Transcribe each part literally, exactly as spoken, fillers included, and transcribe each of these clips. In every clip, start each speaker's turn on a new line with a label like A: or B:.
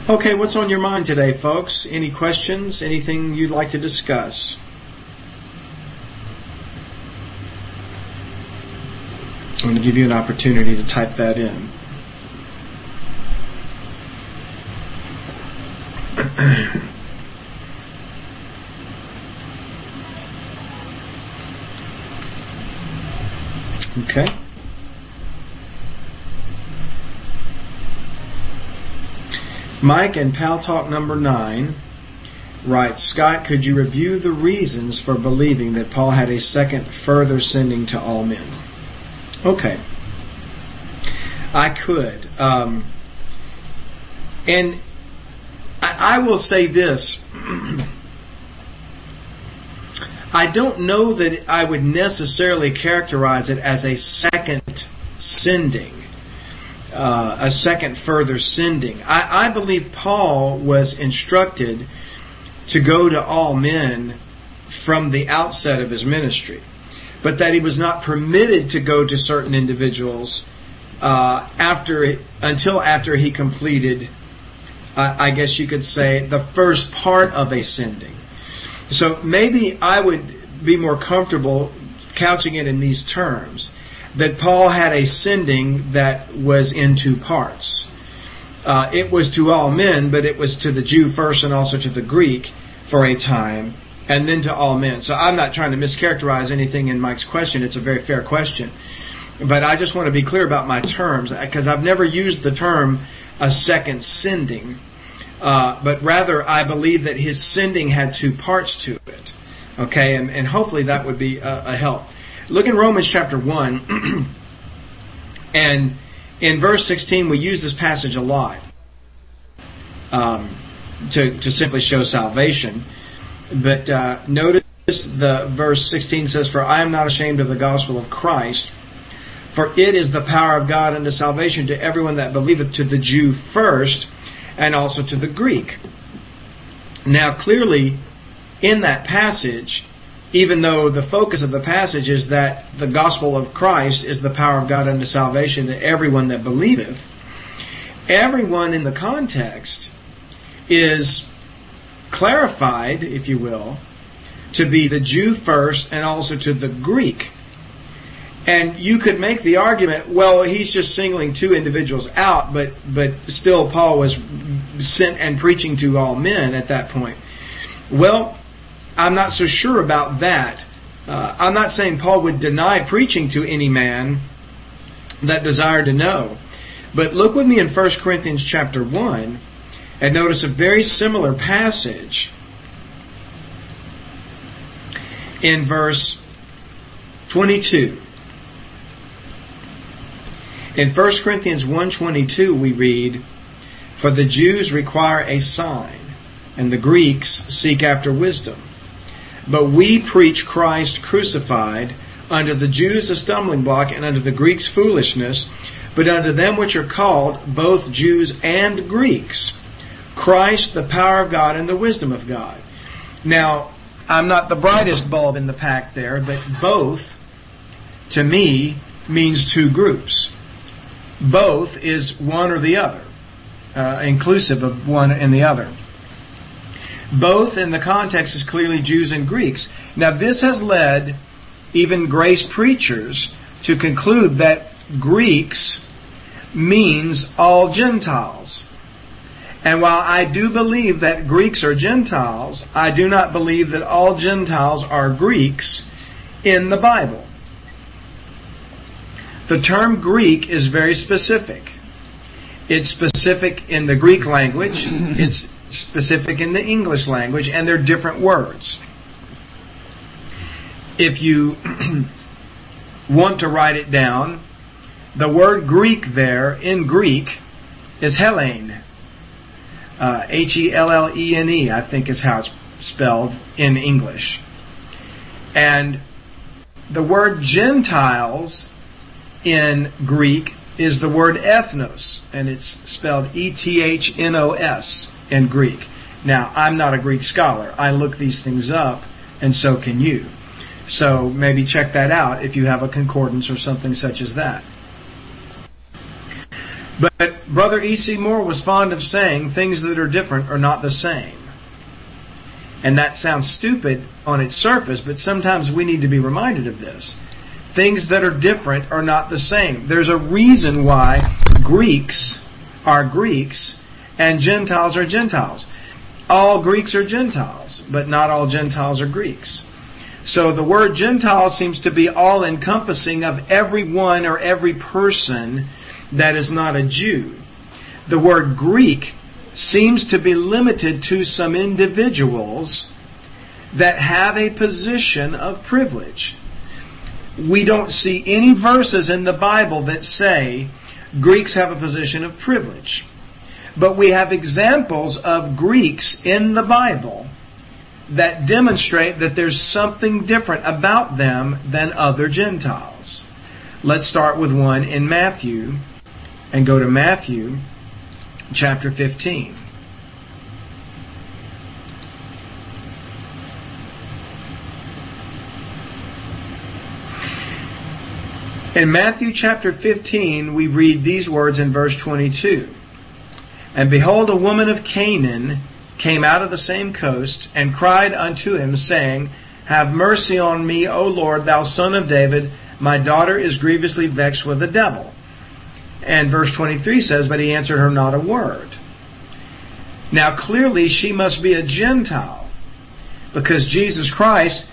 A: Okay, what's on your mind today, folks? Any questions? Anything you'd like to discuss? I'm going to give you an opportunity to type that in. Okay. Mike in Pal Talk number nine writes, Scott, could you review the reasons for believing that Paul had a second further sending to all men? Okay. I could. Um, and I, I will say this. I don't know that I would necessarily characterize it as a second sending. Uh, a second further sending. I, I believe Paul was instructed to go to all men from the outset of his ministry, but that he was not permitted to go to certain individuals uh, after until after he completed, uh, I guess you could say, the first part of a sending. So maybe I would be more comfortable couching it in these terms, that Paul had a sending that was in two parts. Uh, it was to all men, but it was to the Jew first and also to the Greek for a time, and then to all men. So I'm not trying to mischaracterize anything in Mike's question. It's a very fair question. But I just want to be clear about my terms, because I've never used the term a second sending. Uh, but rather, I believe that his sending had two parts to it. Okay, and, and hopefully that would be a, a help. Look in Romans chapter one, and in verse sixteen we use this passage a lot um, to, to simply show salvation. But uh, notice the verse sixteen says, For I am not ashamed of the gospel of Christ, for it is the power of God unto salvation to everyone that believeth, to the Jew first, and also to the Greek. Now clearly, in that passage, even though the focus of the passage is that the gospel of Christ is the power of God unto salvation to everyone that believeth, everyone in the context is clarified, if you will, to be the Jew first and also to the Greek. And you could make the argument, well, he's just singling two individuals out, but but still Paul was sent and preaching to all men at that point. Well, I'm not so sure about that. Uh, I'm not saying Paul would deny preaching to any man that desired to know. But look with me in First Corinthians chapter one and notice a very similar passage in verse twenty-two. In First Corinthians one twenty-two we read, For the Jews require a sign, and the Greeks seek after wisdom. But we preach Christ crucified, unto the Jews a stumbling block, and unto the Greeks foolishness, but unto them which are called, both Jews and Greeks, Christ the power of God and the wisdom of God. Now, I'm not the brightest bulb in the pack there, but both, to me, means two groups. Both is one or the other, uh, inclusive of one and the other. Both in the context is clearly Jews and Greeks. Now this has led even grace preachers to conclude that Greeks means all Gentiles. And while I do believe that Greeks are Gentiles, I do not believe that all Gentiles are Greeks in the Bible. The term Greek is very specific. It's specific in the Greek language. It's specific in the English language, and they're different words. If you want to write it down, the word Greek there in Greek is Hellene. Uh, H E L L E N E, I think is how it's spelled in English. And the word Gentiles in Greek is the word ethnos, and it's spelled E T H N O S in Greek. Now, I'm not a Greek scholar. I look these things up, and so can you. So maybe check that out if you have a concordance or something such as that. But Brother E C. Moore was fond of saying things that are different are not the same. And that sounds stupid on its surface, but sometimes we need to be reminded of this. Things that are different are not the same. There's a reason why Greeks are Greeks and Gentiles are Gentiles. All Greeks are Gentiles, but not all Gentiles are Greeks. So the word Gentile seems to be all-encompassing of everyone or every person that is not a Jew. The word Greek seems to be limited to some individuals that have a position of privilege. We don't see any verses in the Bible that say Greeks have a position of privilege. But we have examples of Greeks in the Bible that demonstrate that there's something different about them than other Gentiles. Let's start with one in Matthew and go to Matthew chapter fifteen. In Matthew chapter fifteen, we read these words in verse twenty-two. And behold, a woman of Canaan came out of the same coast, and cried unto him, saying, Have mercy on me, O Lord, thou son of David. My daughter is grievously vexed with the devil. And verse twenty-three says, But he answered her not a word. Now clearly she must be a Gentile, because Jesus Christ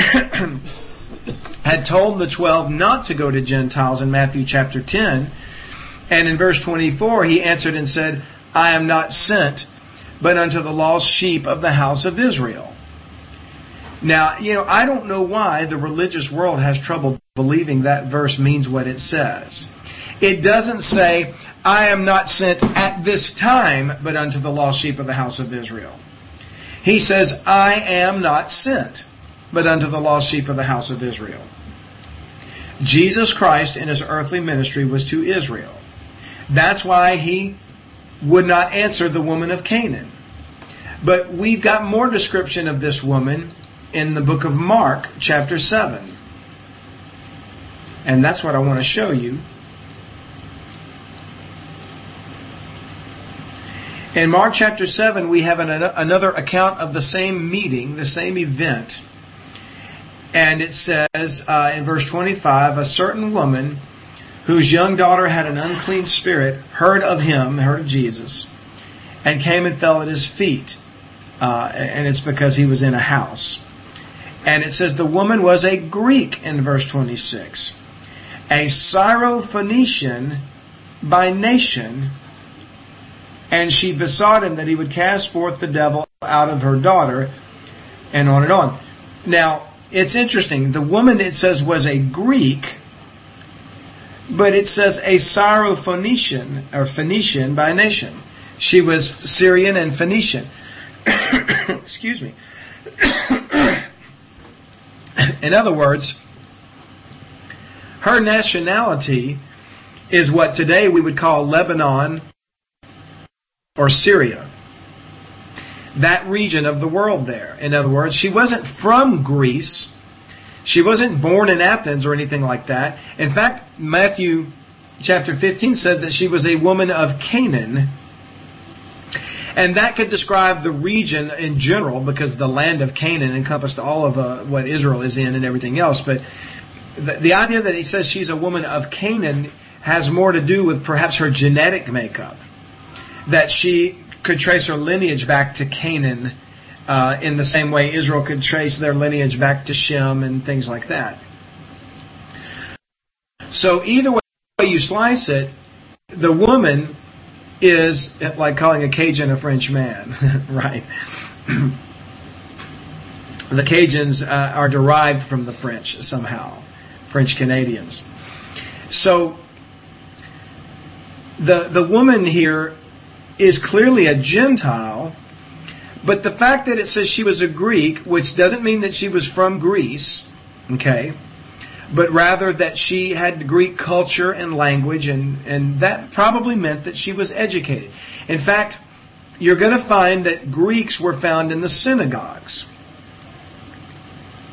A: had told the twelve not to go to Gentiles in Matthew chapter ten. And in verse twenty-four he answered and said, I am not sent, but unto the lost sheep of the house of Israel. Now, you know, I don't know why the religious world has trouble believing that verse means what it says. It doesn't say, I am not sent at this time, but unto the lost sheep of the house of Israel. He says, I am not sent, but unto the lost sheep of the house of Israel. Jesus Christ in His earthly ministry was to Israel. That's why He would not answer the woman of Canaan. But we've got more description of this woman in the book of Mark, chapter seven. And that's what I want to show you. In Mark chapter seven, we have an, another account of the same meeting, the same event. And it says uh, in verse twenty-five, a certain woman whose young daughter had an unclean spirit heard of him, heard of Jesus, and came and fell at his feet. Uh, and it's because he was in a house. And it says the woman was a Greek in verse twenty-six. A Syrophoenician by nation. And she besought him that he would cast forth the devil out of her daughter. And on and on. Now, it's interesting. The woman, it says, was a Greek. But it says a Syrophoenician, or Phoenician by nation. She was Syrian and Phoenician. Excuse me. In other words, her nationality is what today we would call Lebanon or Syria. That region of the world there. In other words, she wasn't from Greece. She wasn't born in Athens or anything like that. In fact, Matthew chapter fifteen said that she was a woman of Canaan. And that could describe the region in general, because the land of Canaan encompassed all of uh, what Israel is in and everything else. But the, the idea that he says she's a woman of Canaan has more to do with perhaps her genetic makeup. That she could trace her lineage back to Canaan uh, in the same way Israel could trace their lineage back to Shem and things like that. So either way you slice it, the woman is like calling a Cajun a French man, right? The Cajuns uh, are derived from the French somehow, French Canadians. So the the woman here is clearly a Gentile, but the fact that it says she was a Greek, which doesn't mean that she was from Greece, okay, but rather that she had Greek culture and language, and, and that probably meant that she was educated. In fact, you're going to find that Greeks were found in the synagogues.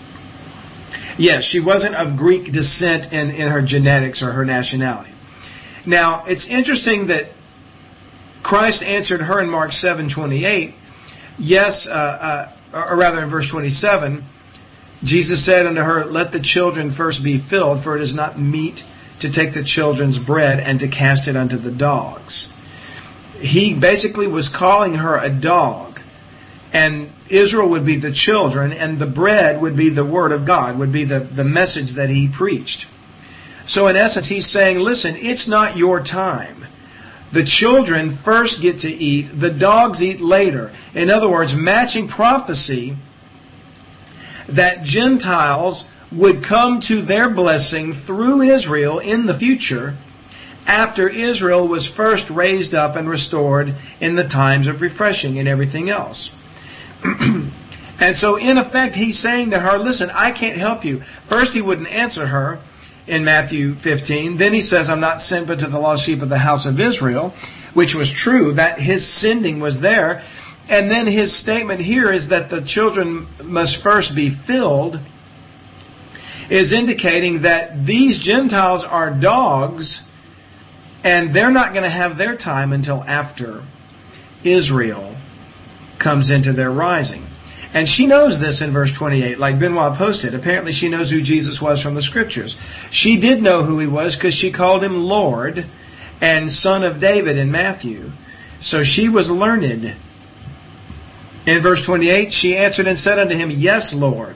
A: Yes, she wasn't of Greek descent in, in her genetics or her nationality. Now, it's interesting that Christ answered her in Mark seven twenty-eight. Yes, uh, uh, or rather in verse twenty-seven, Jesus said unto her, let the children first be filled, for it is not meet to take the children's bread and to cast it unto the dogs. He basically was calling her a dog, and Israel would be the children, and the bread would be the Word of God, would be the, the message that he preached. So in essence, he's saying, listen, it's not your time. The children first get to eat, the dogs eat later. In other words, matching prophecy that Gentiles would come to their blessing through Israel in the future after Israel was first raised up and restored in the times of refreshing and everything else. And so in effect, he's saying to her, listen, I can't help you. First, he wouldn't answer her in Matthew fifteen. Then he says, I'm not sent but to the lost sheep of the house of Israel, which was true, that his sending was there. And then his statement here is that the children must first be filled, is indicating that these Gentiles are dogs, and they're not going to have their time until after Israel comes into their rising. And she knows this in verse twenty-eight, like Benoit posted. Apparently she knows who Jesus was from the Scriptures. She did know who he was because she called him Lord and Son of David in Matthew. So she was learned. In verse twenty-eight, she answered and said unto him, Yes, Lord.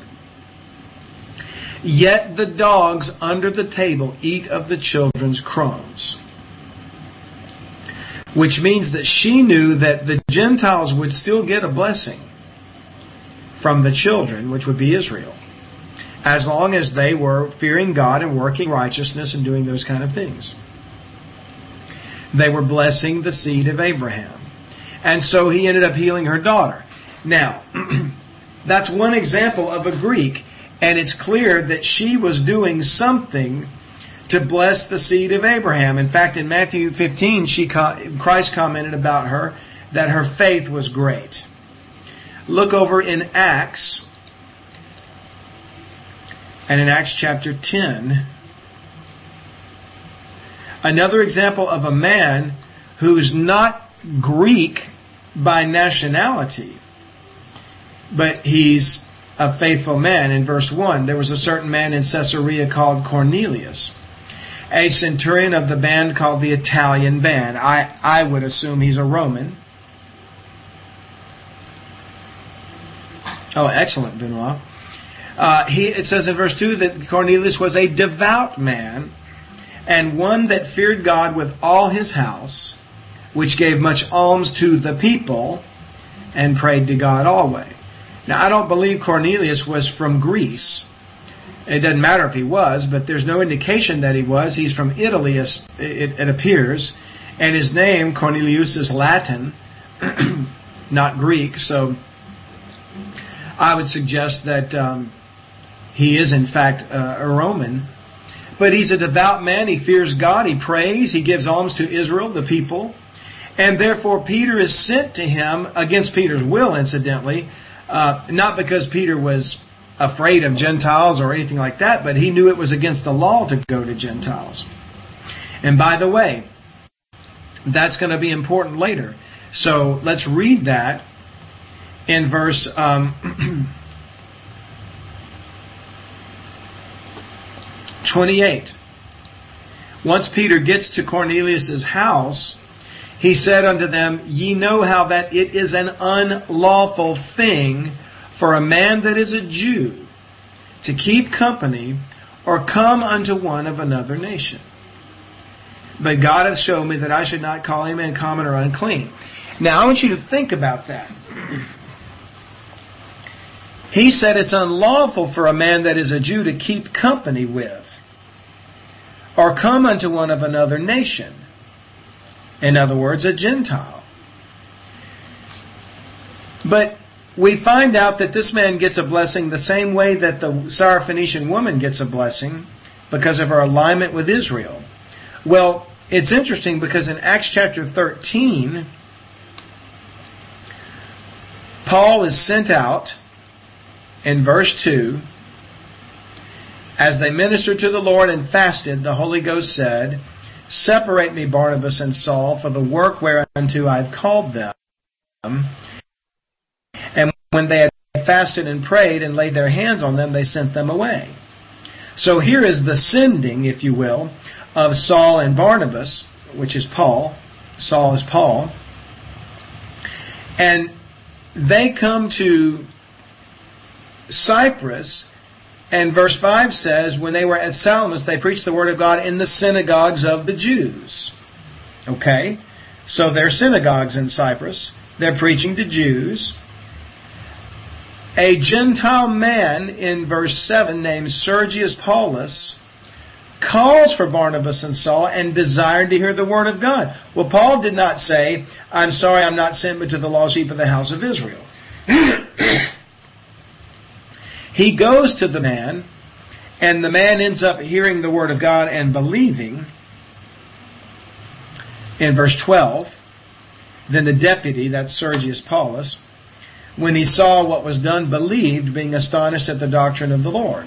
A: Yet the dogs under the table eat of the children's crumbs. Which means that she knew that the Gentiles would still get a blessing from the children, which would be Israel, as long as they were fearing God and working righteousness and doing those kind of things. They were blessing the seed of Abraham. And so he ended up healing her daughter. Now, that's one example of a Greek, and it's clear that she was doing something to bless the seed of Abraham. In fact, in Matthew fifteen, she Christ commented about her that her faith was great. Look over in Acts, and in Acts chapter ten, another example of a man who's not Greek by nationality, but he's a faithful man. In verse one, there was a certain man in Caesarea called Cornelius, a centurion of the band called the Italian band. I, I would assume he's a Roman. Oh, excellent, Benoit. Uh, he, it says in verse two that Cornelius was a devout man, and one that feared God with all his house, which gave much alms to the people, and prayed to God always. Now, I don't believe Cornelius was from Greece. It doesn't matter if he was, but there's no indication that he was. He's from Italy, it, it appears, and his name, Cornelius, is Latin, not Greek, so I would suggest that um, he is, in fact, uh, a Roman. But he's a devout man. He fears God. He prays. He gives alms to Israel, the people. And therefore, Peter is sent to him, against Peter's will, incidentally, uh, not because Peter was afraid of Gentiles or anything like that, but he knew it was against the law to go to Gentiles. And by the way, that's going to be important later. So let's read that in verse um, twenty-eight. Once Peter gets to Cornelius' house, he said unto them, Ye know how that it is an unlawful thing for a man that is a Jew to keep company or come unto one of another nation. But God hath shown me that I should not call him uncommon or unclean. Now I want you to think about that. He said it's unlawful for a man that is a Jew to keep company with or come unto one of another nation. In other words, a Gentile. But we find out that this man gets a blessing the same way that the Syrophoenician woman gets a blessing because of her alignment with Israel. Well, it's interesting because in Acts chapter thirteen, Paul is sent out in verse two. As they ministered to the Lord and fasted, the Holy Ghost said, Separate me, Barnabas and Saul, for the work whereunto I have called them. And when they had fasted and prayed and laid their hands on them, they sent them away. So here is the sending, if you will, of Saul and Barnabas, which is Paul. Saul is Paul. And they come to Cyprus, and verse five says, when they were at Salamis, they preached the word of God in the synagogues of the Jews. Okay? So there are synagogues in Cyprus. They're preaching to Jews. A Gentile man in verse seven named Sergius Paulus calls for Barnabas and Saul and desired to hear the word of God. Well, Paul did not say, I'm sorry I'm not sent but to the lost sheep of the house of Israel. He goes to the man, and the man ends up hearing the word of God and believing. In verse twelve, then the deputy, that's Sergius Paulus, when he saw what was done, believed, being astonished at the doctrine of the Lord.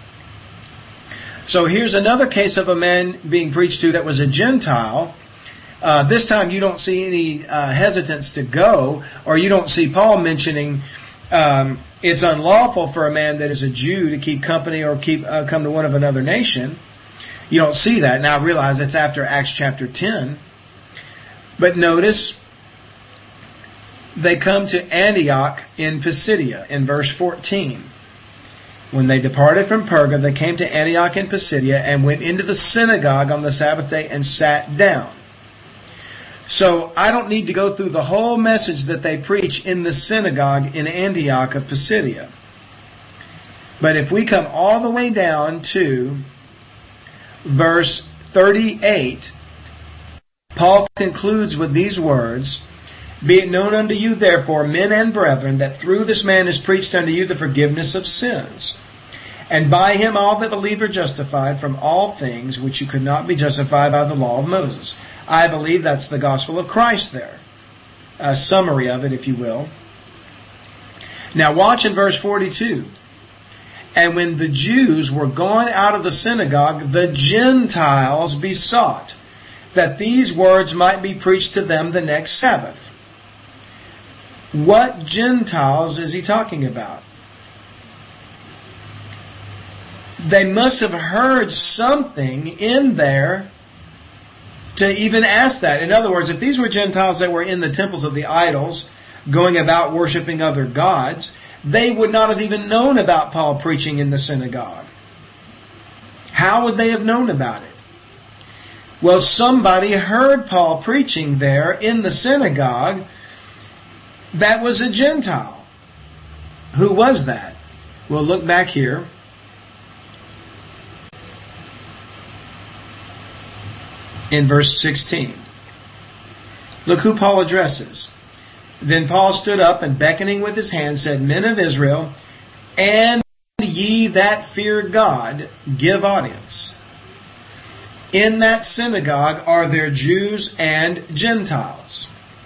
A: So here's another case of a man being preached to that was a Gentile. Uh, this time you don't see any uh, hesitance to go, or you don't see Paul mentioning um, it's unlawful for a man that is a Jew to keep company or keep uh, come to one of another nation. You don't see that. Now I realize it's after Acts chapter ten. But notice, they come to Antioch in Pisidia in verse fourteen. When they departed from Perga, they came to Antioch in Pisidia and went into the synagogue on the Sabbath day and sat down. So I don't need to go through the whole message that they preach in the synagogue in Antioch of Pisidia. But if we come all the way down to verse thirty-eight, Paul concludes with these words, be it known unto you, therefore, men and brethren, that through this man is preached unto you the forgiveness of sins. And by him all that believe are justified from all things which you could not be justified by the law of Moses. I believe that's the gospel of Christ there. A summary of it, if you will. Now watch in verse forty-two. And when the Jews were gone out of the synagogue, the Gentiles besought that these words might be preached to them the next Sabbath. What Gentiles is he talking about? They must have heard something in there to even ask that. In other words, if these were Gentiles that were in the temples of the idols, going about worshiping other gods, they would not have even known about Paul preaching in the synagogue. How would they have known about it? Well, somebody heard Paul preaching there in the synagogue that was a Gentile. Who was that? Well, look back here. In verse sixteen. Look who Paul addresses. Then Paul stood up and beckoning with his hand said, Men of Israel, and ye that fear God, give audience. In that synagogue are there Jews and Gentiles.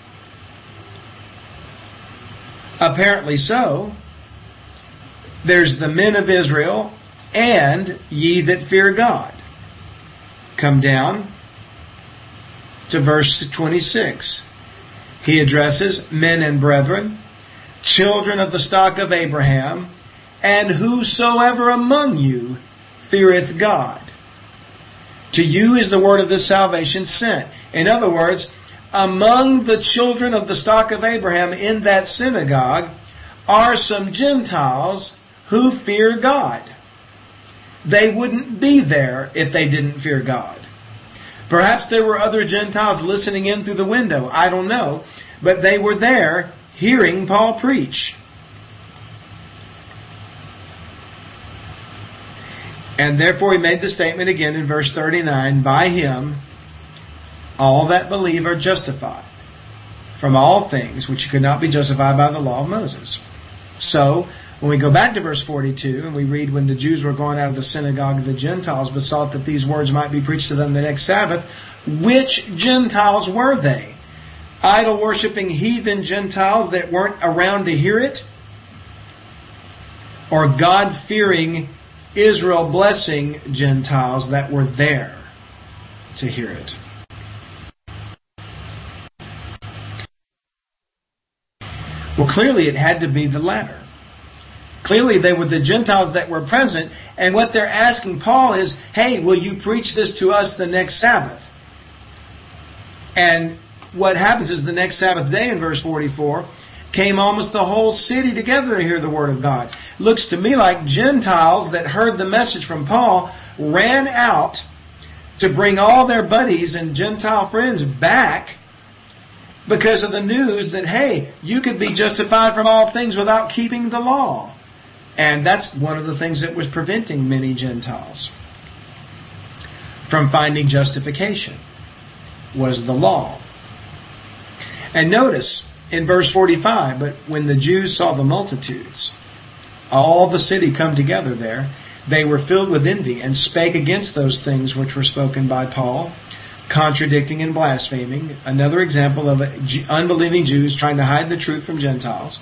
A: Apparently so. There's the men of Israel and ye that fear God. Come down to verse twenty-six. He addresses men and brethren, children of the stock of Abraham, and whosoever among you feareth God. To you is the word of this salvation sent. In other words, among the children of the stock of Abraham in that synagogue are some Gentiles who fear God. They wouldn't be there if they didn't fear God. Perhaps there were other Gentiles listening in through the window. I don't know. But they were there hearing Paul preach. And therefore he made the statement again in verse thirty-nine, by him all that believe are justified from all things which could not be justified by the law of Moses. So, when we go back to verse forty-two and we read, when the Jews were going out of the synagogue, the Gentiles besought that these words might be preached to them the next Sabbath. Which Gentiles were they? Idol-worshipping heathen Gentiles that weren't around to hear it? Or God-fearing, Israel-blessing Gentiles that were there? to hear it. Well, clearly it had to be the latter. Clearly they were the Gentiles that were present, and what they're asking Paul is, hey, will you preach this to us the next Sabbath? And what happens is the next Sabbath day in verse forty-four, came almost the whole city together to hear the word of God. Looks to me like Gentiles that heard the message from Paul ran out to bring all their buddies and Gentile friends back because of the news that, hey, you could be justified from all things without keeping the law. And that's one of the things that was preventing many Gentiles from finding justification, was the law. And notice in verse forty-five, but when the Jews saw the multitudes, all the city come together there, they were filled with envy and spake against those things which were spoken by Paul, contradicting and blaspheming. Another example of unbelieving Jews trying to hide the truth from Gentiles.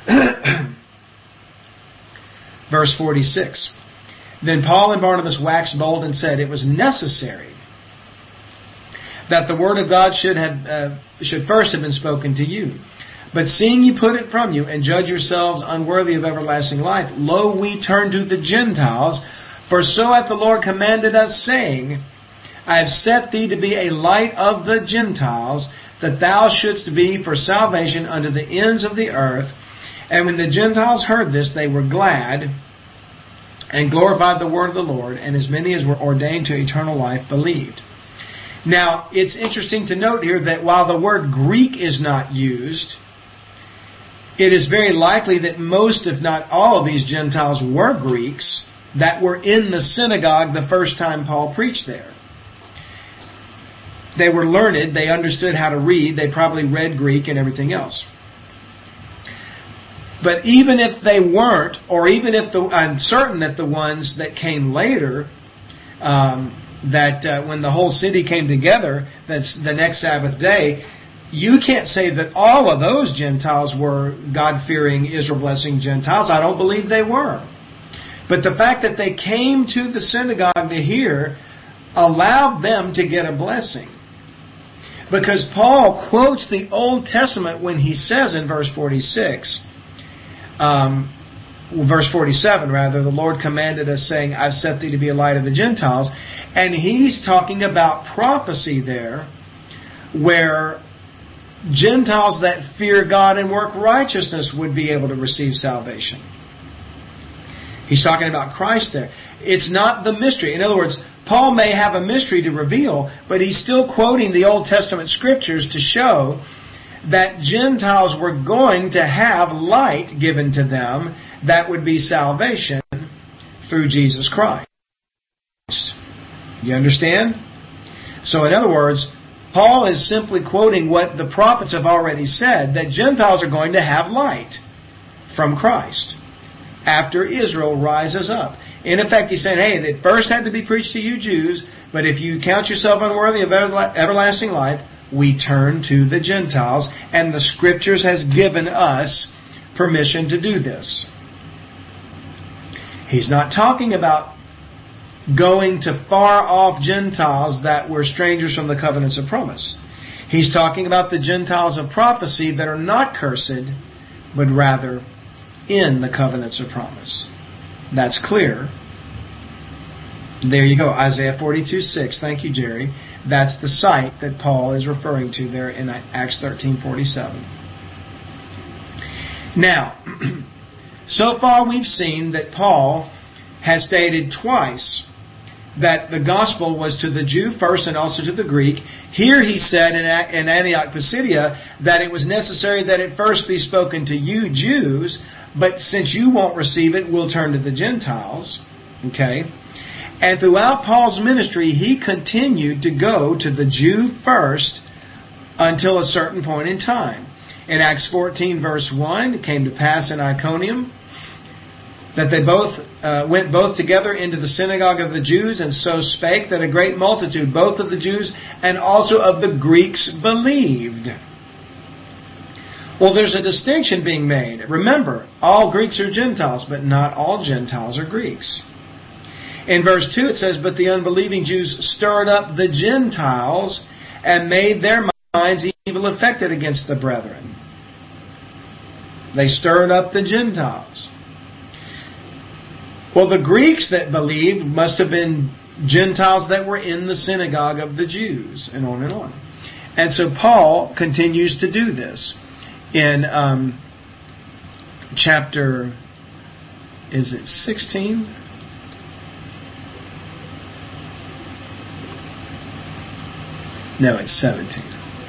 A: Verse forty-six. Then Paul and Barnabas waxed bold and said, it was necessary that the word of God should have uh, should first have been spoken to you. But seeing you put it from you, and judge yourselves unworthy of everlasting life, lo, we turn to the Gentiles, for so hath the Lord commanded us, saying, I have set thee to be a light of the Gentiles, that thou shouldst be for salvation unto the ends of the earth. And when the Gentiles heard this, they were glad, and glorified the word of the Lord, and as many as were ordained to eternal life believed. Now, it's interesting to note here that while the word Greek is not used, it is very likely that most, if not all, of these Gentiles were Greeks that were in the synagogue the first time Paul preached there. They were learned, they understood how to read, they probably read Greek and everything else. But even if they weren't, or even if the, I'm certain that the ones that came later, um, that uh, when the whole city came together, that's the next Sabbath day, you can't say that all of those Gentiles were God-fearing, Israel-blessing Gentiles. I don't believe they were. But the fact that they came to the synagogue to hear allowed them to get a blessing. Because Paul quotes the Old Testament when he says in verse forty-six, um, verse forty-seven rather, the Lord commanded us, saying, I've set thee to be a light of the Gentiles. And he's talking about prophecy there, where Gentiles that fear God and work righteousness would be able to receive salvation. He's talking about Christ there. It's not the mystery. In other words, Paul may have a mystery to reveal, but he's still quoting the Old Testament scriptures to show that Gentiles were going to have light given to them that would be salvation through Jesus Christ. You understand? So in other words, Paul is simply quoting what the prophets have already said, that Gentiles are going to have light from Christ after Israel rises up. In effect, he's saying, hey, it first had to be preached to you Jews, but if you count yourself unworthy of everlasting life, we turn to the Gentiles, and the Scriptures has given us permission to do this. He's not talking about going to far-off Gentiles that were strangers from the covenants of promise. He's talking about the Gentiles of prophecy that are not cursed, but rather in the covenants of promise. That's clear. There you go, Isaiah forty-two six. Thank you, Jerry. That's the site that Paul is referring to there in Acts thirteen forty-seven. Now, so far we've seen that Paul has stated twice that the gospel was to the Jew first and also to the Greek. Here he said in Antioch Pisidia that it was necessary that it first be spoken to you Jews, but since you won't receive it, we'll turn to the Gentiles. Okay? And throughout Paul's ministry, he continued to go to the Jew first until a certain point in time. In Acts fourteen verse one, it came to pass in Iconium that they both uh, went both together into the synagogue of the Jews, and so spake that a great multitude, both of the Jews and also of the Greeks, believed. Well, there's a distinction being made. Remember, all Greeks are Gentiles, but not all Gentiles are Greeks. In verse two it says, "But the unbelieving Jews stirred up the Gentiles and made their minds evil affected against the brethren." They stirred up the Gentiles. Well, the Greeks that believed must have been Gentiles that were in the synagogue of the Jews, and on and on. And so Paul continues to do this in um, chapter, is it sixteen? No, it's seventeen.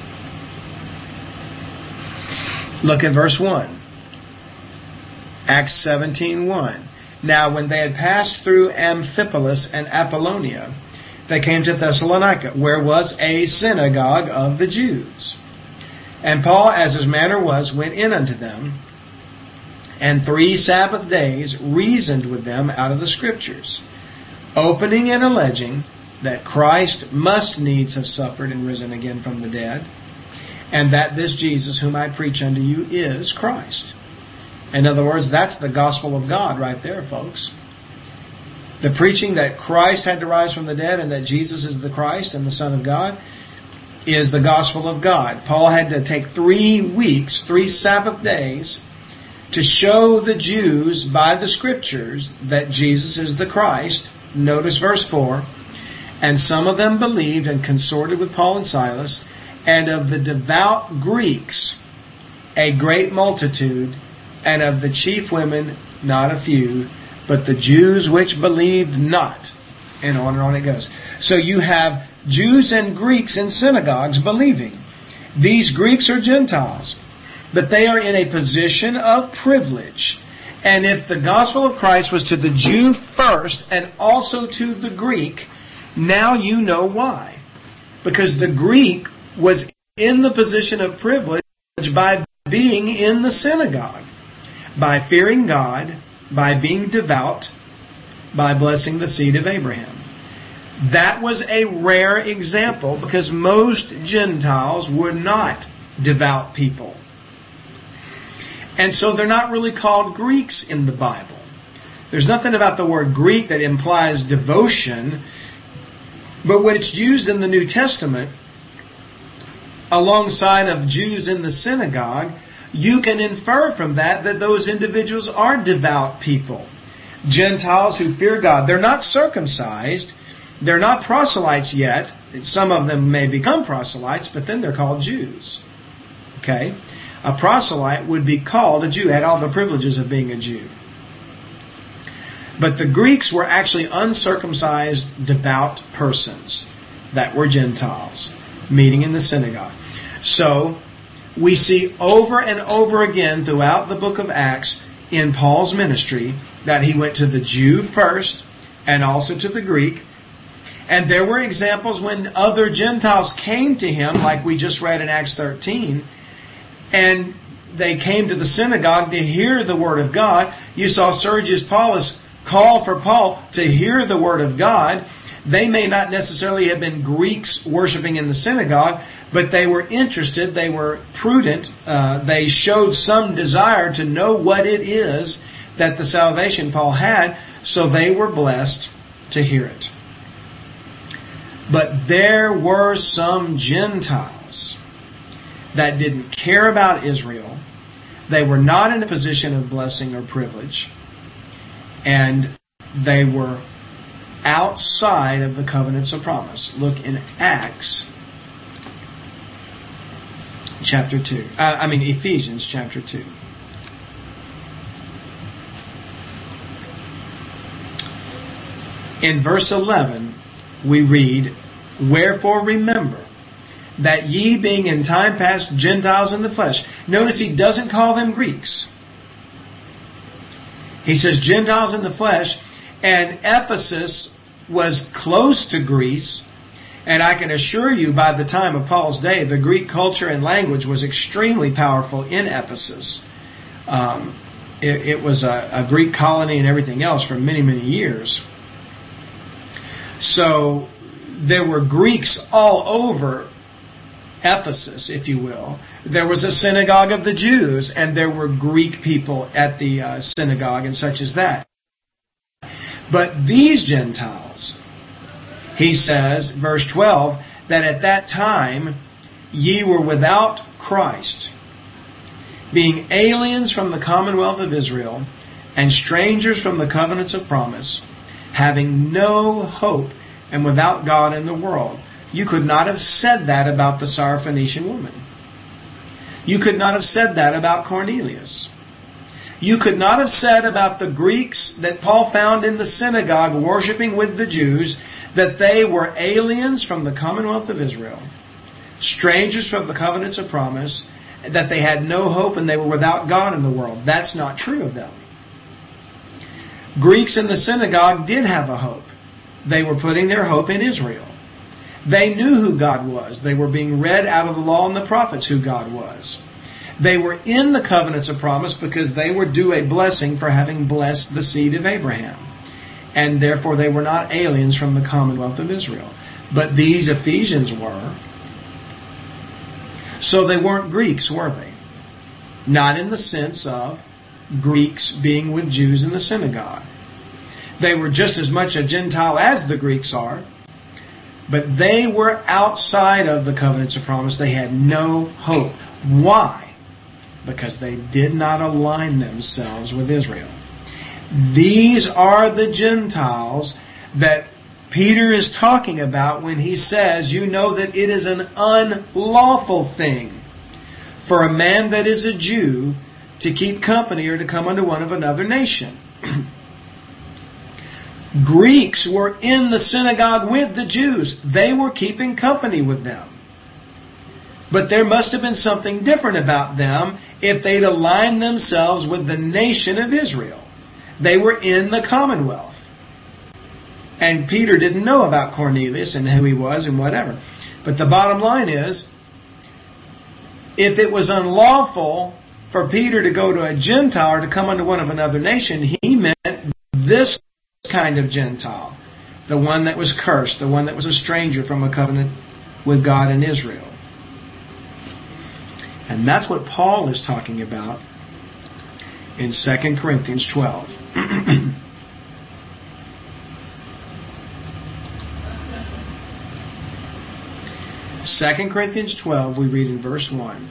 A: Look at verse one. Acts seventeen one. "Now when they had passed through Amphipolis and Apollonia, they came to Thessalonica, where was a synagogue of the Jews. And Paul, as his manner was, went in unto them, and three Sabbath days reasoned with them out of the Scriptures, opening and alleging that Christ must needs have suffered and risen again from the dead, and that this Jesus whom I preach unto you is Christ." In other words, that's the gospel of God right there, folks. The preaching that Christ had to rise from the dead and that Jesus is the Christ and the Son of God is the gospel of God. Paul had to take three weeks, three Sabbath days, to show the Jews by the Scriptures that Jesus is the Christ. Notice verse four. "And some of them believed and consorted with Paul and Silas, and of the devout Greeks a great multitude, and of the chief women not a few, but the Jews which believed not." And on and on it goes. So you have Jews and Greeks in synagogues believing. These Greeks are Gentiles, but they are in a position of privilege. And if the gospel of Christ was to the Jew first and also to the Greek, now you know why. Because the Greek was in the position of privilege by being in the synagogue, by fearing God, by being devout, by blessing the seed of Abraham. That was a rare example because most Gentiles were not devout people. And so they're not really called Greeks in the Bible. There's nothing about the word Greek that implies devotion, but when it's used in the New Testament alongside of Jews in the synagogue, you can infer from that that those individuals are devout people. Gentiles who fear God. They're not circumcised. They're not proselytes yet. Some of them may become proselytes, but then they're called Jews. Okay? A proselyte would be called a Jew, had all the privileges of being a Jew. But the Greeks were actually uncircumcised, devout persons that were Gentiles, meeting in the synagogue. So, we see over and over again throughout the book of Acts in Paul's ministry that he went to the Jew first and also to the Greek. And there were examples when other Gentiles came to him, like we just read in Acts thirteen, and they came to the synagogue to hear the Word of God. You saw Sergius Paulus call for Paul to hear the Word of God. They may not necessarily have been Greeks worshiping in the synagogue, but they were interested, they were prudent, uh, they showed some desire to know what it is that the salvation Paul had, so they were blessed to hear it. But there were some Gentiles that didn't care about Israel. They were not in a position of blessing or privilege, and they were outside of the covenants of promise. Look in Acts chapter two. Uh, I mean Ephesians chapter two. In verse eleven, we read, "Wherefore remember that ye being in time past Gentiles in the flesh." Notice he doesn't call them Greeks. He says Gentiles in the flesh, and Ephesus was close to Greece, and I can assure you by the time of Paul's day, the Greek culture and language was extremely powerful in Ephesus. Um, it, it was a, a Greek colony and everything else for many, many years. So there were Greeks all over Ephesus, if you will. There was a synagogue of the Jews, and there were Greek people at the uh, synagogue and such as that. But these Gentiles, he says, verse twelve, that at that time ye were without Christ, being aliens from the commonwealth of Israel, and strangers from the covenants of promise, having no hope, and without God in the world. You could not have said that about the Syrophoenician woman. You could not have said that about Cornelius. You could not have said about the Greeks that Paul found in the synagogue worshiping with the Jews that they were aliens from the commonwealth of Israel, strangers from the covenants of promise, that they had no hope and they were without God in the world. That's not true of them. Greeks in the synagogue did have a hope. They were putting their hope in Israel. They knew who God was. They were being read out of the law and the prophets who God was. They were in the covenants of promise because they were due a blessing for having blessed the seed of Abraham. And therefore they were not aliens from the commonwealth of Israel. But these Ephesians were. So they weren't Greeks, were they? Not in the sense of Greeks being with Jews in the synagogue. They were just as much a Gentile as the Greeks are. But they were outside of the covenants of promise. They had no hope. Why? Because they did not align themselves with Israel. These are the Gentiles that Peter is talking about when he says, you know that it is an unlawful thing for a man that is a Jew to keep company or to come unto one of another nation. Greeks were in the synagogue with the Jews. They were keeping company with them. But there must have been something different about them if they'd aligned themselves with the nation of Israel. They were in the commonwealth. And Peter didn't know about Cornelius and who he was and whatever. But the bottom line is, if it was unlawful for Peter to go to a Gentile or to come unto one of another nation, he meant this kind of Gentile. The one that was cursed. The one that was a stranger from a covenant with God and Israel. And that's what Paul is talking about in Second Corinthians twelve. Second Corinthians twelve, we read in verse one.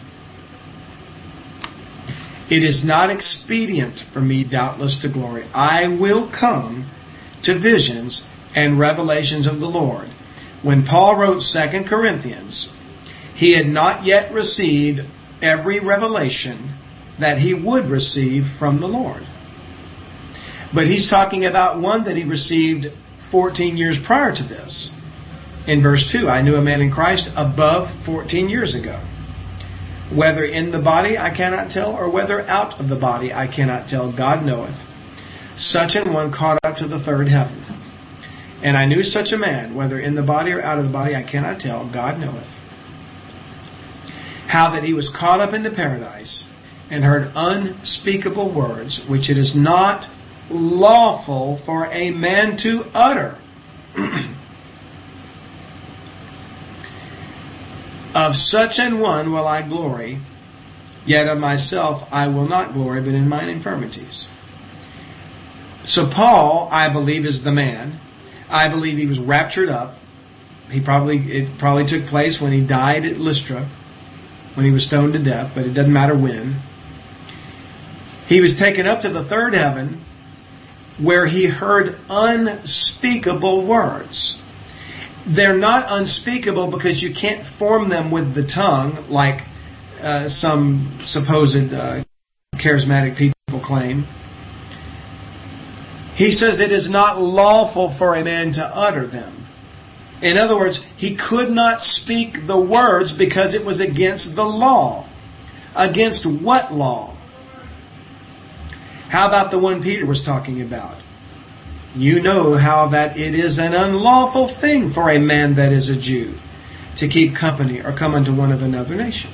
A: It is not expedient for me, doubtless, to glory. I will come to visions and revelations of the Lord. When Paul wrote Second Corinthians, he had not yet received every revelation that he would receive from the Lord. But he's talking about one that he received fourteen years prior to this. In verse two, I knew a man in Christ above fourteen years ago. Whether in the body I cannot tell, or whether out of the body I cannot tell, God knoweth. Such an one caught up to the third heaven. And I knew such a man, whether in the body or out of the body I cannot tell, God knoweth. How that he was caught up into paradise, and heard unspeakable words, which it is not lawful for a man to utter. Of such an one will I glory, yet of myself I will not glory, but in mine infirmities. So Paul, I believe, is the man. I believe he was raptured up. He probably it probably took place when he died at Lystra, when he was stoned to death, but it doesn't matter when. He was taken up to the third heaven, where he heard unspeakable words. They're not unspeakable because you can't form them with the tongue like uh, some supposed uh, charismatic people claim. He says it is not lawful for a man to utter them. In other words, he could not speak the words because it was against the law. Against what law? How about the one Peter was talking about? You know how that it is an unlawful thing for a man that is a Jew to keep company or come unto one of another nation.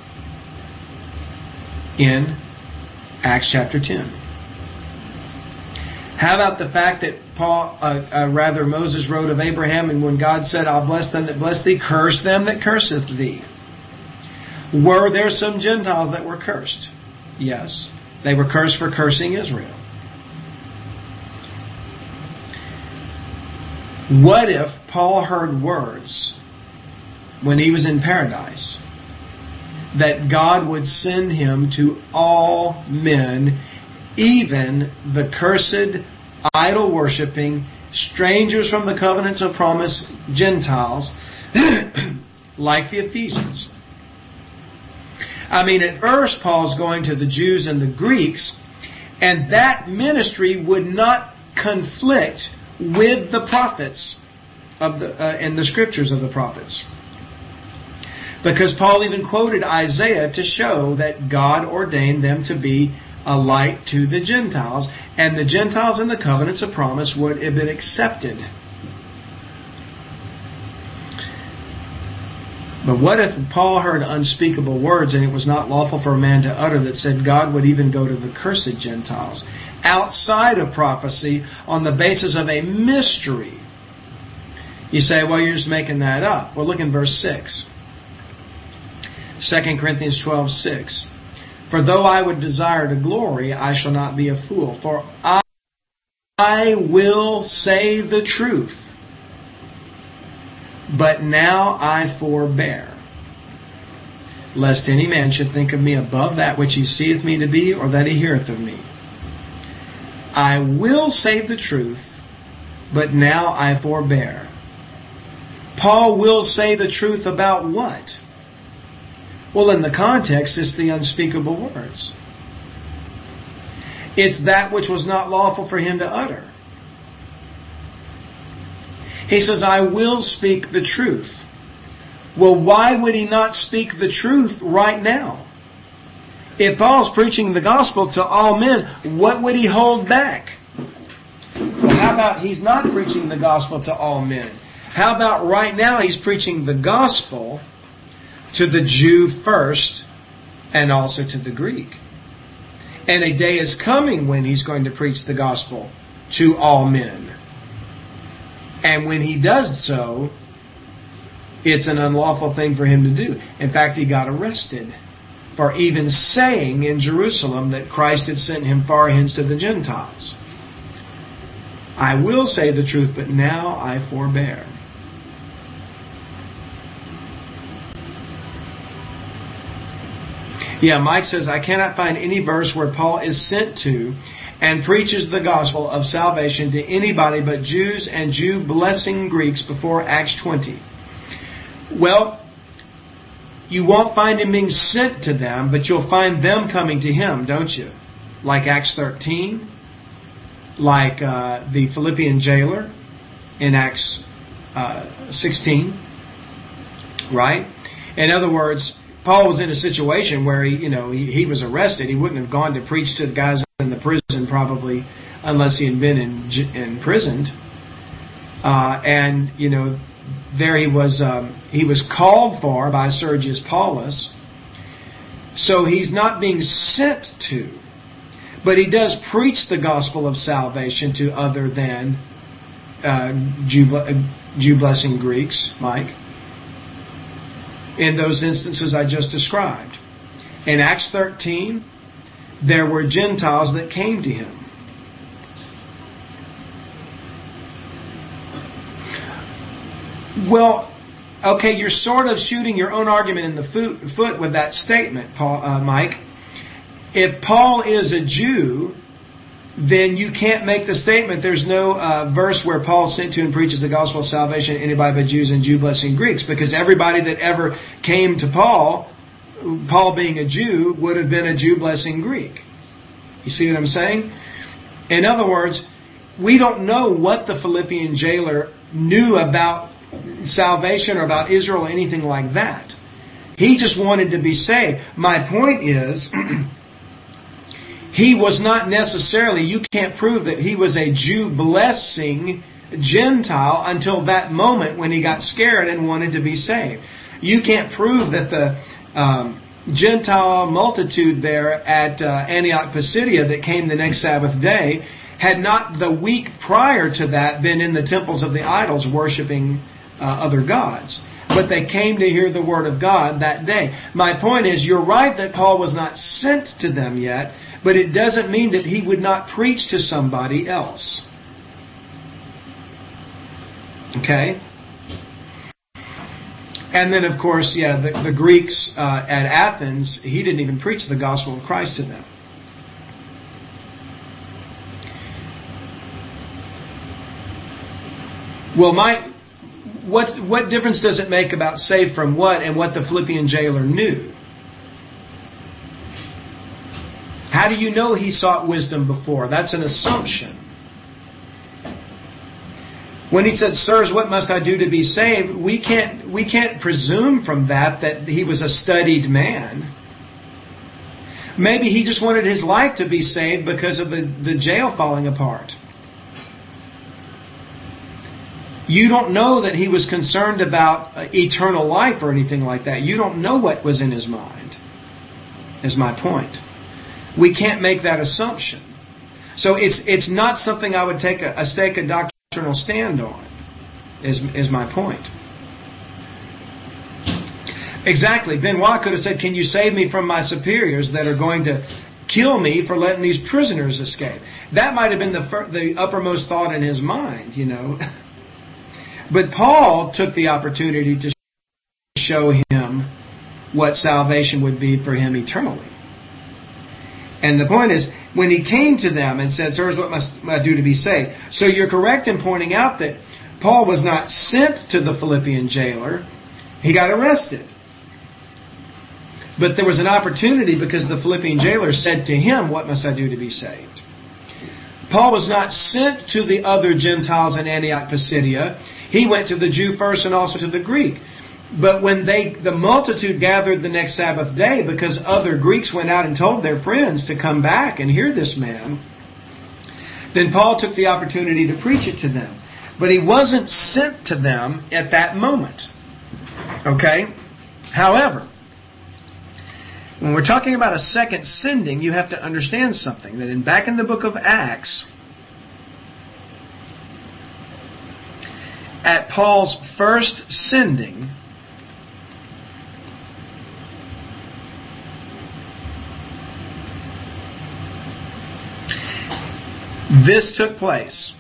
A: In Acts chapter ten. How about the fact that Paul, uh, uh, rather Moses wrote of Abraham, and when God said, I'll bless them that bless thee, curse them that curseth thee. Were there some Gentiles that were cursed? Yes. They were cursed for cursing Israel. What if Paul heard words when he was in paradise that God would send him to all men, even the cursed, idol-worshipping, strangers from the covenants of promise, Gentiles, like the Ephesians? I mean, at first Paul's going to the Jews and the Greeks, and that ministry would not conflict with the prophets of the uh, and the scriptures of the prophets. Because Paul even quoted Isaiah to show that God ordained them to be a light to the Gentiles, and the Gentiles in the covenants of promise would have been accepted. But what if Paul heard unspeakable words and it was not lawful for a man to utter, that said God would even go to the cursed Gentiles outside of prophecy on the basis of a mystery? You say, well, you're just making that up. Well, look in verse six. Second Corinthians twelve six. For though I would desire to glory, I shall not be a fool. For I, I will say the truth. But now I forbear, lest any man should think of me above that which he seeth me to be, or that he heareth of me. I will say the truth, but now I forbear. Paul will say the truth about what? Well, in the context, it's the unspeakable words. It's that which was not lawful for him to utter. He says, I will speak the truth. Well, why would he not speak the truth right now? If Paul's preaching the gospel to all men, what would he hold back? Well, how about he's not preaching the gospel to all men? How about right now he's preaching the gospel to the Jew first and also to the Greek? And a day is coming when he's going to preach the gospel to all men. And when he does so, it's an unlawful thing for him to do. In fact, he got arrested for even saying in Jerusalem that Christ had sent him far hence to the Gentiles. I will say the truth, but now I forbear. Yeah, Mike says, I cannot find any verse where Paul is sent to and preaches the gospel of salvation to anybody but Jews and Jew-blessing Greeks before Acts twenty. Well, you won't find him being sent to them, but you'll find them coming to him, don't you? Like Acts thirteen, like uh, the Philippian jailer in Acts uh, sixteen, right? In other words, Paul was in a situation where he, you know, he, he was arrested. He wouldn't have gone to preach to the guys in the prison probably unless he had been in, imprisoned. Uh, and, you know, there he was, um, he was called for by Sergius Paulus. So he's not being sent to. But he does preach the gospel of salvation to other than uh, Jew, Jew-blessing Greeks, Mike, in those instances I just described. In Acts thirteen, there were Gentiles that came to him. Well, okay, you're sort of shooting your own argument in the foot with that statement, Paul, uh, Mike. If Paul is a Jew, then you can't make the statement there's no uh, verse where Paul sent to and preaches the gospel of salvation to anybody but Jews and Jew-blessing Greeks, because everybody that ever came to Paul, Paul being a Jew, would have been a Jew-blessing Greek. You see what I'm saying? In other words, we don't know what the Philippian jailer knew about salvation or about Israel or anything like that. He just wanted to be saved. My point is, he was not necessarily, you can't prove that he was a Jew-blessing Gentile until that moment when he got scared and wanted to be saved. You can't prove that the um, Gentile multitude there at uh, Antioch Pisidia that came the next Sabbath day had not the week prior to that been in the temples of the idols worshiping uh, other gods. But they came to hear the word of God that day. My point is, you're right that Paul was not sent to them yet, but it doesn't mean that he would not preach to somebody else. Okay? And then, of course, yeah, the, the Greeks uh, at Athens, he didn't even preach the gospel of Christ to them. Well, my, what, what difference does it make about saved from what and what the Philippian jailer knew? How do you know he sought wisdom before? That's an assumption. When he said, "Sirs, what must I do to be saved?" We can't we can't presume from that that he was a studied man. Maybe he just wanted his life to be saved because of the, the jail falling apart. You don't know that he was concerned about eternal life or anything like that. You don't know what was in his mind, is my point. We can't make that assumption. So it's it's not something I would take a, a stake a doctrinal stand on, is, is my point. Exactly. Benoit could have said, "Can you save me from my superiors that are going to kill me for letting these prisoners escape?" That might have been the fir- the uppermost thought in his mind, you know. But Paul took the opportunity to show him what salvation would be for him eternally. And the point is, when he came to them and said, "Sirs, what must I do to be saved?" So you're correct in pointing out that Paul was not sent to the Philippian jailer. He got arrested. But there was an opportunity because the Philippian jailer said to him, "What must I do to be saved?" Paul was not sent to the other Gentiles in Antioch Pisidia. He went to the Jew first and also to the Greek. But when they, the multitude gathered the next Sabbath day because other Greeks went out and told their friends to come back and hear this man, then Paul took the opportunity to preach it to them. But he wasn't sent to them at that moment. Okay? However, when we're talking about a second sending, you have to understand something. That in back in the book of Acts, at Paul's first sending, this took place.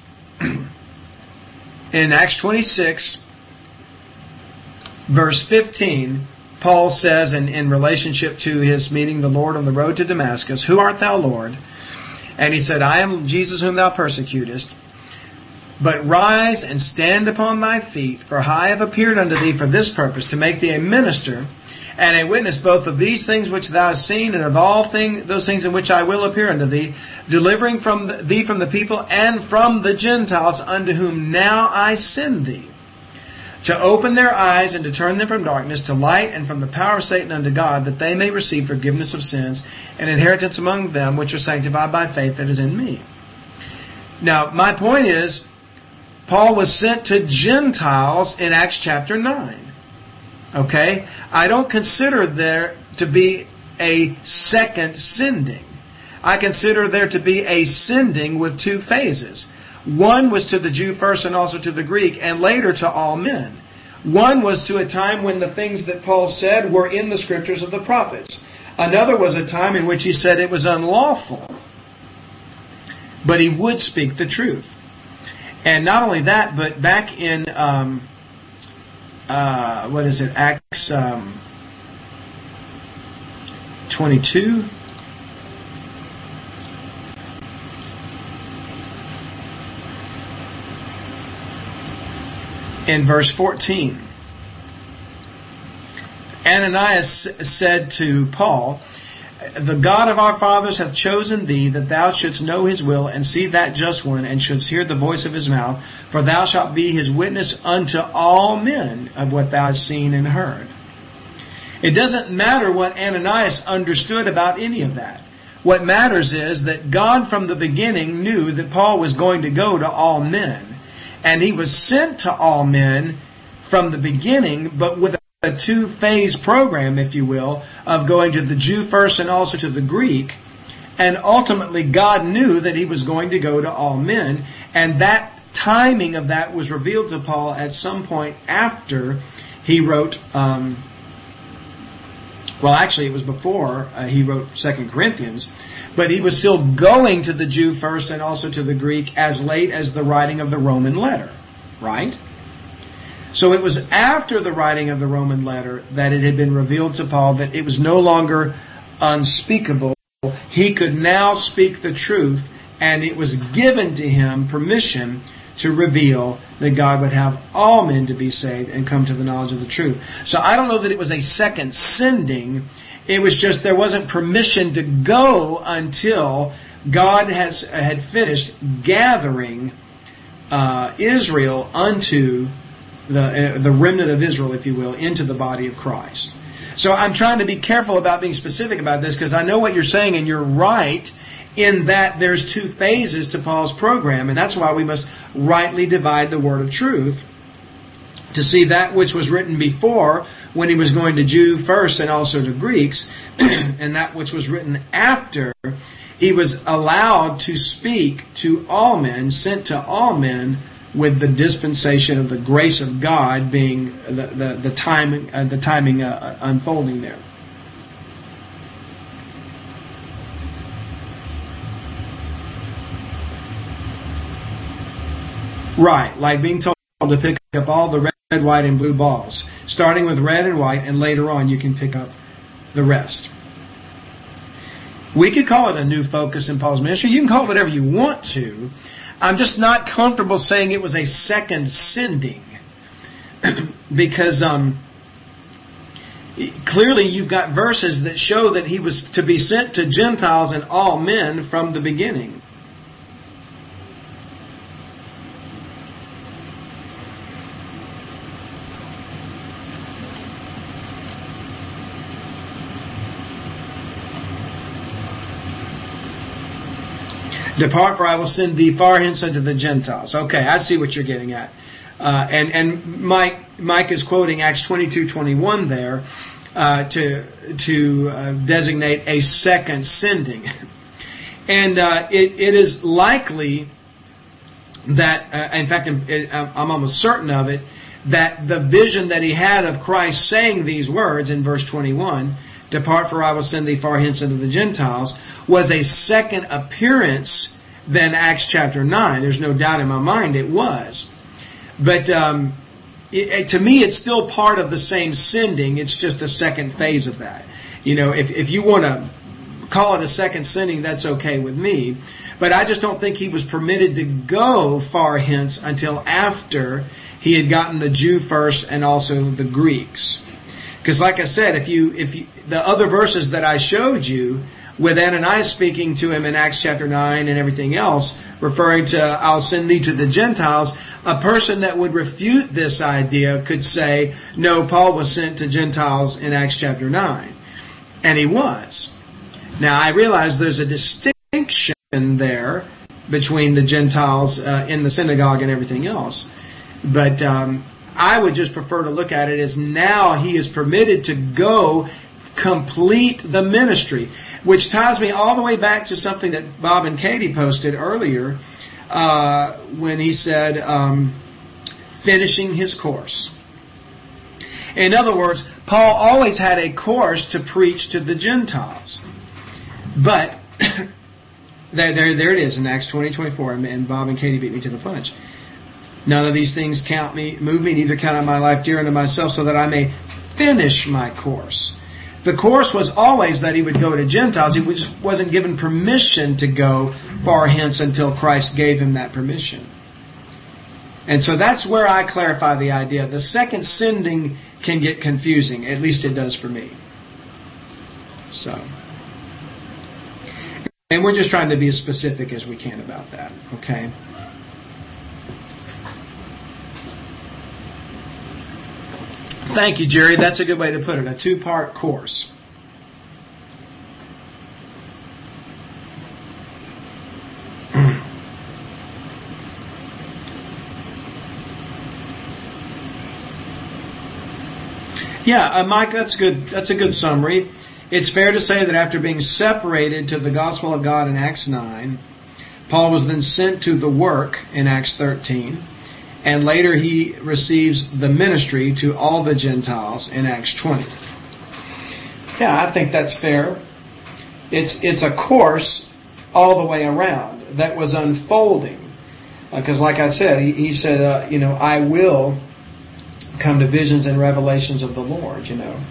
A: In Acts twenty-six, verse fifteen, Paul says, in, in relationship to his meeting the Lord on the road to Damascus, "Who art thou, Lord?" And he said, "I am Jesus whom thou persecutest. But rise and stand upon thy feet, for I have appeared unto thee for this purpose, to make thee a minister and a witness both of these things which thou hast seen, and of all thing, those things in which I will appear unto thee, delivering from the, thee from the people and from the Gentiles, unto whom now I send thee, to open their eyes and to turn them from darkness to light, and from the power of Satan unto God, that they may receive forgiveness of sins and inheritance among them which are sanctified by faith that is in me." Now, my point is, Paul was sent to Gentiles in Acts chapter nine. Okay? I don't consider there to be a second sending. I consider there to be a sending with two phases. One was to the Jew first and also to the Greek, and later to all men. One was to a time when the things that Paul said were in the scriptures of the prophets. Another was a time in which he said it was unlawful, but he would speak the truth. And not only that, but back in, um, uh, what is it, Acts um, twenty-two? In verse fourteen, Ananias said to Paul, "The God of our fathers hath chosen thee, that thou shouldst know his will, and see that just one, and shouldst hear the voice of his mouth. For thou shalt be his witness unto all men of what thou hast seen and heard." It doesn't matter what Ananias understood about any of that. What matters is that God from the beginning knew that Paul was going to go to all men. And he was sent to all men from the beginning, but with a two-phase program, if you will, of going to the Jew first and also to the Greek. And ultimately, God knew that he was going to go to all men. And that timing of that was revealed to Paul at some point after he wrote, um, well, actually it was before uh, he wrote Second Corinthians. But he was still going to the Jew first and also to the Greek as late as the writing of the Roman letter. Right? So it was after the writing of the Roman letter that it had been revealed to Paul that it was no longer unspeakable. He could now speak the truth, and it was given to him permission to reveal that God would have all men to be saved and come to the knowledge of the truth. So I don't know that it was a second sending. It was just there wasn't permission to go until God has had finished gathering uh, Israel unto the uh, the remnant of Israel, if you will, into the body of Christ. So I'm trying to be careful about being specific about this, because I know what you're saying, and you're right in that there's two phases to Paul's program, and that's why we must rightly divide the word of truth to see that which was written before when he was going to Jew first and also to Greeks, and that which was written after he was allowed to speak to all men, sent to all men, with the dispensation of the grace of God being the the, the timing uh, the timing uh, unfolding there. Right, like being told to pick up all the red, white, and blue balls, starting with red and white, and later on you can pick up the rest. We could call it a new focus in Paul's ministry. You can call it whatever you want to. I'm just not comfortable saying it was a second sending because um, clearly you've got verses that show that he was to be sent to Gentiles and all men from the beginning. Depart, for I will send thee far hence unto the Gentiles. Okay, I see what you're getting at. Uh, and and Mike Mike is quoting Acts twenty-two twenty-one there uh, to to uh, designate a second sending. And uh, it, it is likely that, uh, in fact, I'm almost certain of it, that the vision that he had of Christ saying these words in verse twenty-one, Depart, for I will send thee far hence unto the Gentiles, was a second appearance than Acts chapter nine. There's no doubt in my mind it was. But um, it, to me, it's still part of the same sending. It's just a second phase of that. You know, if, if you want to call it a second sending, that's okay with me. But I just don't think he was permitted to go far hence until after he had gotten the Jew first and also the Greeks. Because like I said, if you if you, the other verses that I showed you, with Ananias speaking to him in Acts chapter nine and everything else, referring to, I'll send thee to the Gentiles, a person that would refute this idea could say, no, Paul was sent to Gentiles in Acts chapter nine. And he was. Now, I realize there's a distinction there between the Gentiles uh, in the synagogue and everything else. But um, I would just prefer to look at it as now he is permitted to go complete the ministry, which ties me all the way back to something that Bob and Katie posted earlier uh, when he said, um, finishing his course. In other words, Paul always had a course to preach to the Gentiles. But, there, there, there it is in Acts twenty twenty-four, and Bob and Katie beat me to the punch. None of these things count me, move me, neither count I my life dear unto myself, so that I may finish my course. The course was always that he would go to Gentiles. He just wasn't given permission to go far hence until Christ gave him that permission. And so that's where I clarify the idea. The second sending can get confusing. At least it does for me. So, and we're just trying to be as specific as we can about that. Okay? Thank you, Jerry. That's a good way to put it. A two-part course. Yeah, uh, Mike, that's good. That's a good summary. It's fair to say that after being separated to the gospel of God in Acts nine, Paul was then sent to the work in Acts thirteen. And later he receives the ministry to all the Gentiles in Acts twenty. Yeah, I think that's fair. It's it's a course all the way around that was unfolding. Because uh, like I said, he, he said, uh, you know, I will come to visions and revelations of the Lord, you know.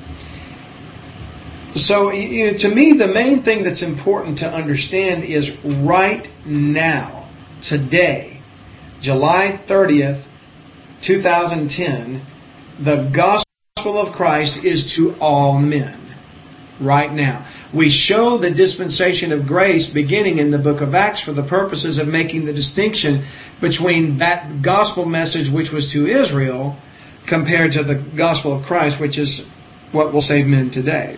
A: So, you know, to me, the main thing that's important to understand is right now, today, July thirtieth, two thousand ten, the gospel of Christ is to all men. Right now. We show the dispensation of grace beginning in the book of Acts for the purposes of making the distinction between that gospel message which was to Israel compared to the gospel of Christ, which is what will save men today.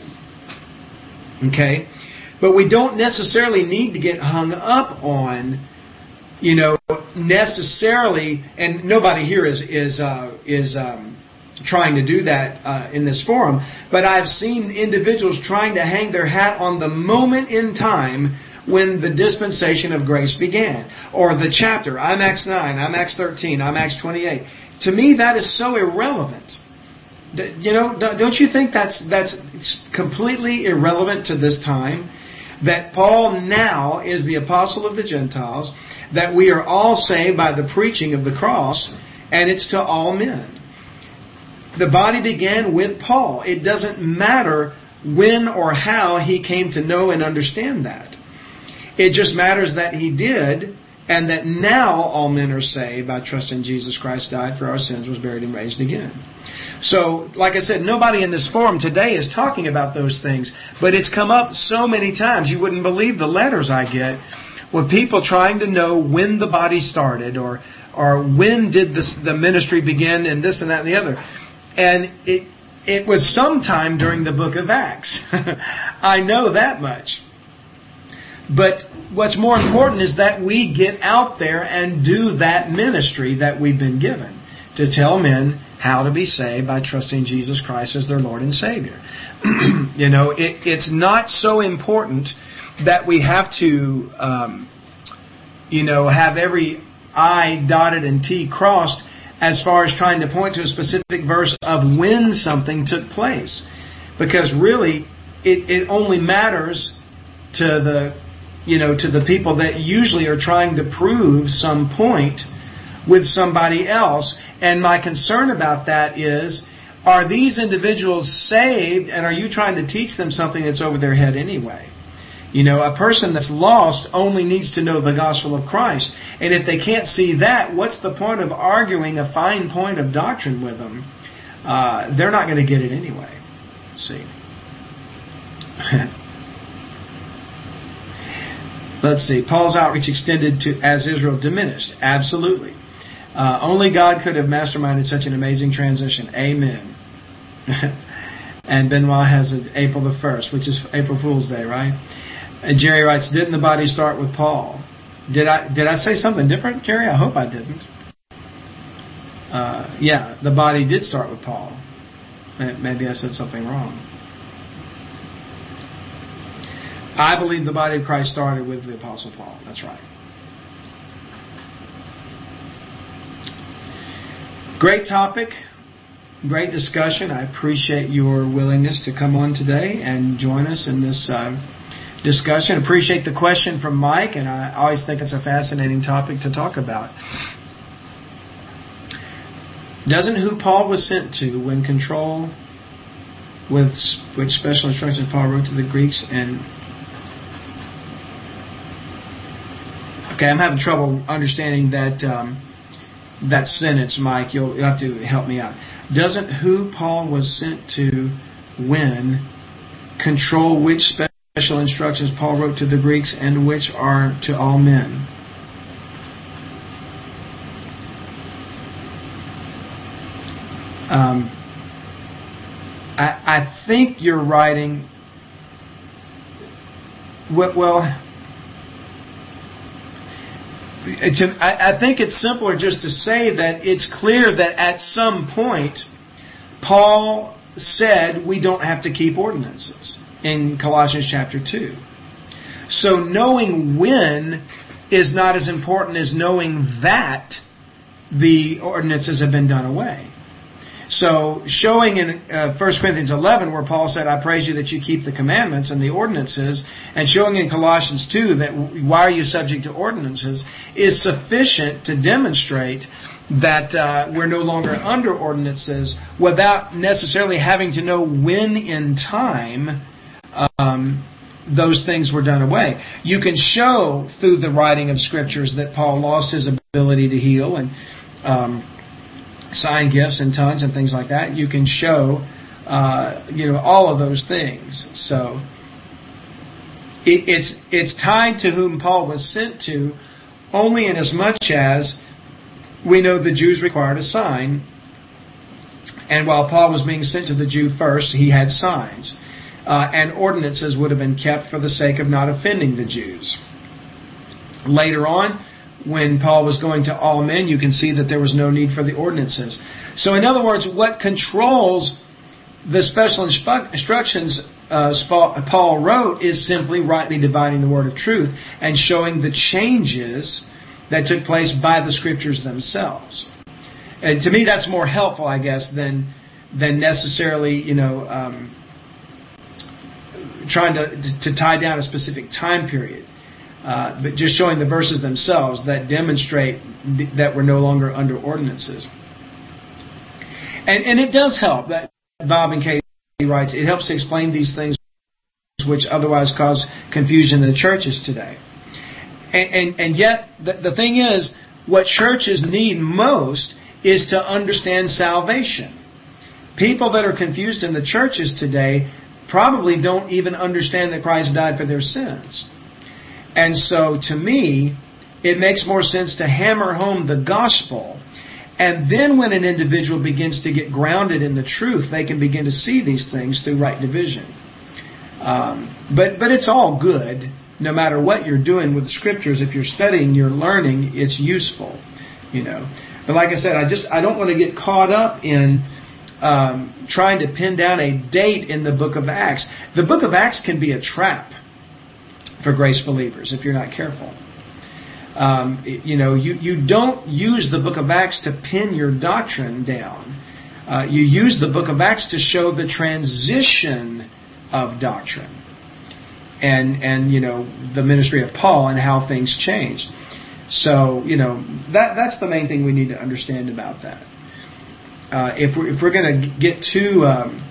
A: Okay? But we don't necessarily need to get hung up on, you know, necessarily, and nobody here is is uh, is um, trying to do that uh, in this forum, but I've seen individuals trying to hang their hat on the moment in time when the dispensation of grace began, or the chapter. I'm Acts nine, I'm Acts thirteen, I'm Acts twenty-eight. To me, that is so irrelevant. You know, don't you think that's that's completely irrelevant to this time? That Paul now is the apostle of the Gentiles, that we are all saved by the preaching of the cross, and it's to all men. The body began with Paul. It doesn't matter when or how he came to know and understand that. It just matters that he did, and that now all men are saved by trust in Jesus Christ, died for our sins, was buried, and raised again. So, like I said, nobody in this forum today is talking about those things, but it's come up so many times. You wouldn't believe the letters I get with people trying to know when the body started, or or when did this, the ministry begin, and this and that and the other. And it it was sometime during the book of Acts. I know that much. But what's more important is that we get out there and do that ministry that we've been given, to tell men how to be saved by trusting Jesus Christ as their Lord and Savior. You know, it, it's not so important that we have to, um, you know, have every I dotted and T crossed as far as trying to point to a specific verse of when something took place. Because really, it, it only matters to the, you know, to the people that usually are trying to prove some point with somebody else. And my concern about that is, are these individuals saved, and are you trying to teach them something that's over their head anyway? You know, a person that's lost only needs to know the gospel of Christ. And if they can't see that, what's the point of arguing a fine point of doctrine with them? Uh, they're not going to get it anyway. Let's see. Let's see. Paul's outreach extended to as Israel diminished. Absolutely. Uh, only God could have masterminded such an amazing transition. Amen. And Benoit has it April the first, which is April Fool's Day, right? And Jerry writes, didn't the body start with Paul? Did I did I say something different, Jerry? I hope I didn't. Uh, yeah, the body did start with Paul. Maybe I said something wrong. I believe the body of Christ started with the Apostle Paul. That's right. Great topic. Great discussion. I appreciate your willingness to come on today and join us in this uh, discussion. Appreciate the question from Mike, and I always think it's a fascinating topic to talk about. Doesn't who Paul was sent to when control with which special instructions Paul wrote to the Greeks and okay, I'm having trouble understanding that um, that sentence, Mike. You'll, you'll have to help me out. Doesn't who Paul was sent to when control which special instructions Paul wrote to the Greeks and which are to all men? Um, I, I think you're writing. Well, I think it's simpler just to say that it's clear that at some point Paul said we don't have to keep ordinances in Colossians chapter two. So knowing when is not as important as knowing that the ordinances have been done away. So showing in uh, First Corinthians eleven where Paul said, I praise you that you keep the commandments and the ordinances, and showing in Colossians two that why are you subject to ordinances, is sufficient to demonstrate that uh, we're no longer under ordinances without necessarily having to know when in time um, those things were done away. You can show through the writing of Scriptures that Paul lost his ability to heal and um, sign gifts and tongues and things like that. You can show, uh, you know, all of those things. So it, it's it's tied to whom Paul was sent to, only in as much as we know the Jews required a sign, and while Paul was being sent to the Jew first, he had signs, uh, and ordinances would have been kept for the sake of not offending the Jews. Later on, when Paul was going to all men, you can see that there was no need for the ordinances. So in other words, what controls the special instructions uh, Paul wrote is simply rightly dividing the word of truth and showing the changes that took place by the Scriptures themselves. And to me, that's more helpful, I guess, than than necessarily, you know, um, trying to to tie down a specific time period. Uh, but just showing the verses themselves that demonstrate that we're no longer under ordinances. And, and it does help that Bob and Katie writes, it helps to explain these things which otherwise cause confusion in the churches today. And, and, and yet, the, the thing is, what churches need most is to understand salvation. People that are confused in the churches today probably don't even understand that Christ died for their sins. And so, to me, it makes more sense to hammer home the gospel. And then when an individual begins to get grounded in the truth, they can begin to see these things through right division. Um, but but it's all good, no matter what you're doing with the Scriptures. If you're studying, you're learning, it's useful, you know. But like I said, I just I don't want to get caught up in um, trying to pin down a date in the book of Acts. The book of Acts can be a trap for grace believers if you're not careful. Um, you know, you, you don't use the book of Acts to pin your doctrine down. Uh, you use the book of Acts to show the transition of doctrine. And, and, you know, the ministry of Paul and how things changed. So, you know, that that's the main thing we need to understand about that. Uh, if we're, if we're going to get too... Um,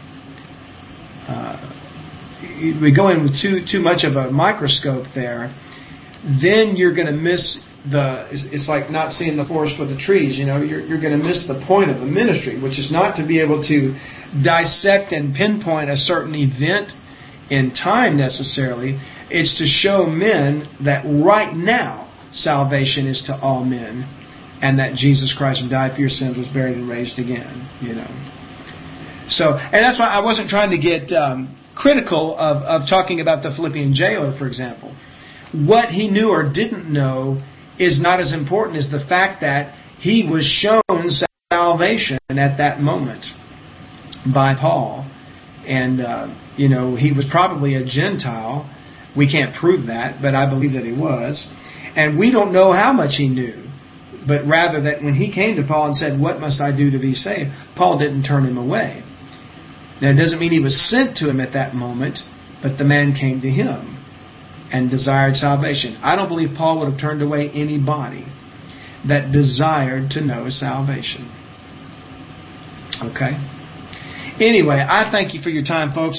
A: uh, we go in with too too much of a microscope there, then you're going to miss the. It's, it's like not seeing the forest for the trees. You know, you're you're going to miss the point of the ministry, which is not to be able to dissect and pinpoint a certain event in time necessarily. It's to show men that right now salvation is to all men, and that Jesus Christ died for your sins, was buried, and raised again. You know. So, and that's why I wasn't trying to get. Um, critical of, of talking about the Philippian jailer, for example. What he knew or didn't know is not as important as the fact that he was shown salvation at that moment by Paul. And, uh, you know, he was probably a Gentile. We can't prove that, but I believe that he was. And we don't know how much he knew, but rather that when he came to Paul and said, what must I do to be saved? Paul didn't turn him away. Now, it doesn't mean he was sent to him at that moment, but the man came to him and desired salvation. I don't believe Paul would have turned away anybody that desired to know salvation. Okay? Anyway, I thank you for your time, folks.